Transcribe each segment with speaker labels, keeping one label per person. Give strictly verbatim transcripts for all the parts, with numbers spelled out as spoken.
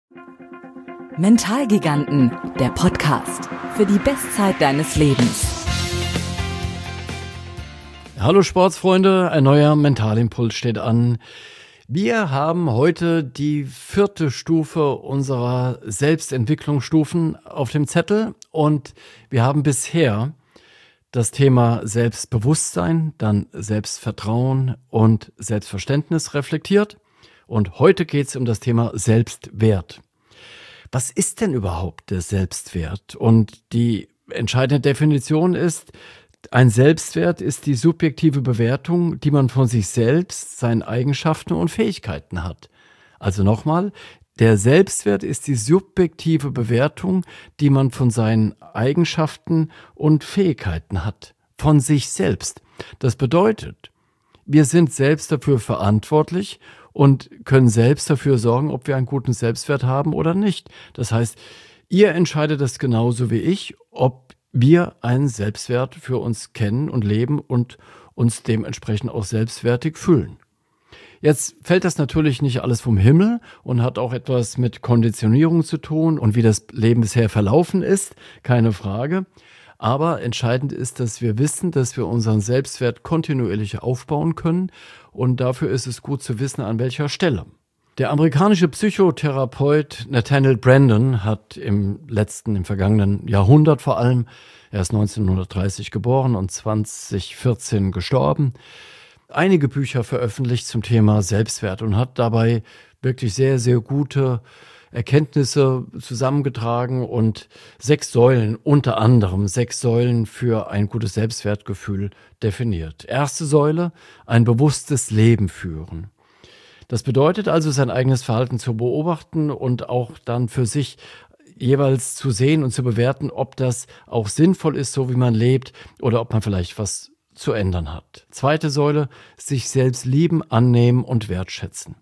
Speaker 1: Mentalgiganten, der Podcast für die Bestzeit deines Lebens.
Speaker 2: Hallo Sportsfreunde, ein neuer Mentalimpuls steht an. Wir haben heute die vierte Stufe unserer Selbstentwicklungsstufen auf dem Zettel und wir haben bisher das Thema Selbstbewusstsein, dann Selbstvertrauen und Selbstverständnis reflektiert und heute geht es um das Thema Selbstwert. Was ist denn überhaupt der Selbstwert? Und die entscheidende Definition ist, ein Selbstwert ist die subjektive Bewertung, die man von sich selbst, seinen Eigenschaften und Fähigkeiten hat. Also nochmal, der Selbstwert ist die subjektive Bewertung, die man von seinen Eigenschaften und Fähigkeiten hat. Von sich selbst. Das bedeutet, wir sind selbst dafür verantwortlich und können selbst dafür sorgen, ob wir einen guten Selbstwert haben oder nicht. Das heißt, ihr entscheidet das genauso wie ich, ob wir einen Selbstwert für uns kennen und leben und uns dementsprechend auch selbstwertig fühlen. Jetzt fällt das natürlich nicht alles vom Himmel und hat auch etwas mit Konditionierung zu tun und wie das Leben bisher verlaufen ist, keine Frage. Aber entscheidend ist, dass wir wissen, dass wir unseren Selbstwert kontinuierlich aufbauen können und dafür ist es gut zu wissen, an welcher Stelle. Der amerikanische Psychotherapeut Nathaniel Branden hat im letzten, im vergangenen Jahrhundert vor allem, er ist neunzehnhundertdreißig geboren und zwanzig vierzehn gestorben, einige Bücher veröffentlicht zum Thema Selbstwert und hat dabei wirklich sehr, sehr gute Erkenntnisse zusammengetragen und sechs Säulen, unter anderem sechs Säulen für ein gutes Selbstwertgefühl definiert. Erste Säule, ein bewusstes Leben führen. Das bedeutet also, sein eigenes Verhalten zu beobachten und auch dann für sich jeweils zu sehen und zu bewerten, ob das auch sinnvoll ist, so wie man lebt oder ob man vielleicht was zu ändern hat. Zweite Säule, sich selbst lieben, annehmen und wertschätzen.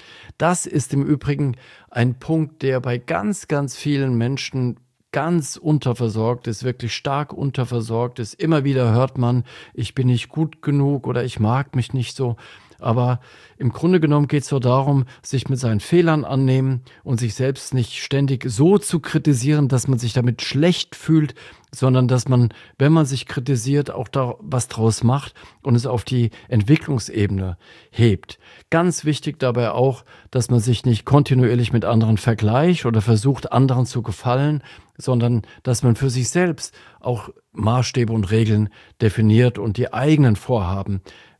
Speaker 2: Das ist im Übrigen ein Punkt, der bei ganz, ganz vielen Menschen ganz unterversorgt ist, wirklich stark unterversorgt ist. Immer wieder hört man, ich bin nicht gut genug oder ich mag mich nicht so. Aber im Grunde genommen geht es so darum, sich mit seinen Fehlern annehmen und sich selbst nicht ständig so zu kritisieren, dass man sich damit schlecht fühlt, sondern dass man, wenn man sich kritisiert, auch da was draus macht und es auf die Entwicklungsebene hebt. Ganz wichtig dabei auch, dass man sich nicht kontinuierlich mit anderen vergleicht oder versucht, anderen zu gefallen, sondern dass man für sich selbst auch Maßstäbe und Regeln definiert und die eigenen Vorhaben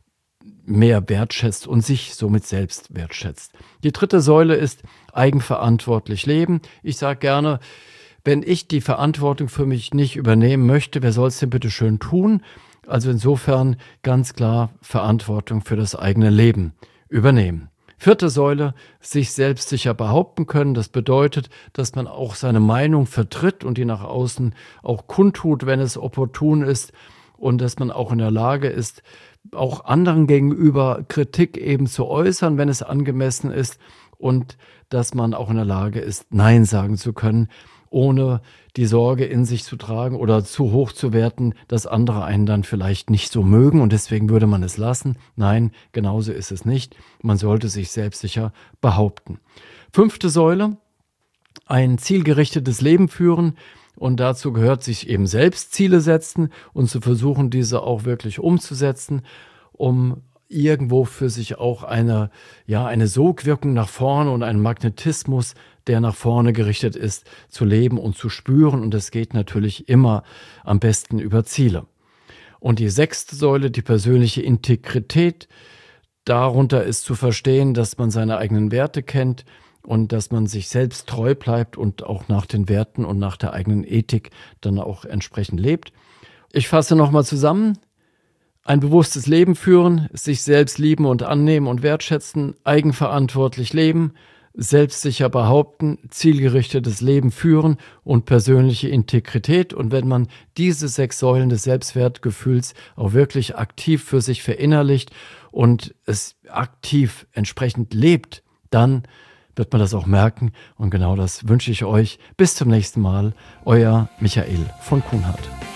Speaker 2: mehr wertschätzt und sich somit selbst wertschätzt. Die dritte Säule ist eigenverantwortlich leben. Ich sage gerne, wenn ich die Verantwortung für mich nicht übernehmen möchte, wer soll es denn bitte schön tun? Also insofern ganz klar Verantwortung für das eigene Leben übernehmen. Vierte Säule, sich selbstsicher behaupten können. Das bedeutet, dass man auch seine Meinung vertritt und die nach außen auch kundtut, wenn es opportun ist und dass man auch in der Lage ist, auch anderen gegenüber Kritik eben zu äußern, wenn es angemessen ist und dass man auch in der Lage ist, Nein sagen zu können, ohne die Sorge in sich zu tragen oder zu hoch zu werten, dass andere einen dann vielleicht nicht so mögen und deswegen würde man es lassen. Nein, genauso ist es nicht. Man sollte sich selbstsicher behaupten. Fünfte Säule, ein zielgerichtetes Leben führen. Und dazu gehört, sich eben selbst Ziele setzen und zu versuchen, diese auch wirklich umzusetzen, um irgendwo für sich auch eine, ja, eine Sogwirkung nach vorne und einen Magnetismus, der nach vorne gerichtet ist, zu leben und zu spüren. Und das geht natürlich immer am besten über Ziele. Und die sechste Säule, die persönliche Integrität, darunter ist zu verstehen, dass man seine eigenen Werte kennt, und dass man sich selbst treu bleibt und auch nach den Werten und nach der eigenen Ethik dann auch entsprechend lebt. Ich fasse nochmal zusammen. Ein bewusstes Leben führen, sich selbst lieben und annehmen und wertschätzen, eigenverantwortlich leben, selbstsicher behaupten, zielgerichtetes Leben führen und persönliche Integrität. Und wenn man diese sechs Säulen des Selbstwertgefühls auch wirklich aktiv für sich verinnerlicht und es aktiv entsprechend lebt, dann wird man das auch merken. Und genau das wünsche ich euch. Bis zum nächsten Mal. Euer Michael von Kuhnhardt.